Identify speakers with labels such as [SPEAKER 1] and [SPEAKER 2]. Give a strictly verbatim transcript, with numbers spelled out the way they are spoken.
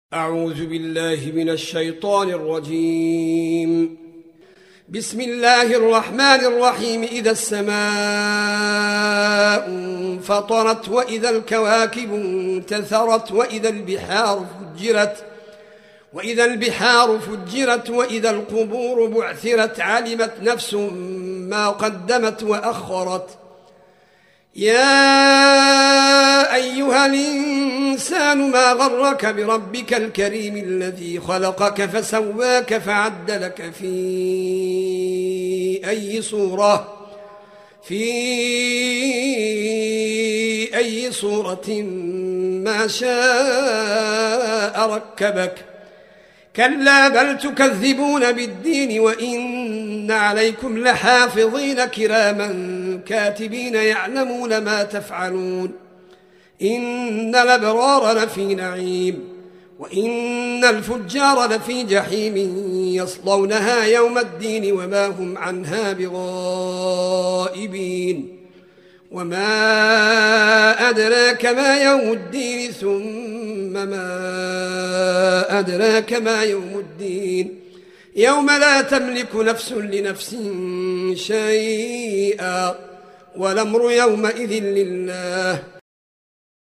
[SPEAKER 1] أعوذ بالله من الشيطان الرجيم. بسم الله الرحمن الرحيم. إذا السماء انفطرت وإذا الكواكب انتثرت وإذا البحار فجرت وإذا البحار فجرت وإذا القبور بعثرت علمت نفس ما قدمت وأخرت. يا أيها الإنسان ما غرك بربك الكريم الذي خلقك فسواك فعدلك في أي صورة في أي صورة ما شاء ركبك. كلا بل تكذبون بالدين وإن عليكم لحافظين كراما كاتبين يعلمون ما تفعلون. إن الأبرار لفي نعيم وإن الفجار لفي جحيم يصلونها يوم الدين وما هم عنها بغائبين. وما أدراك ما يوم الدين ثم ما أدراك ما يوم الدين يوم لا تملك نفس لنفس شيئا والأمر يومئذ لله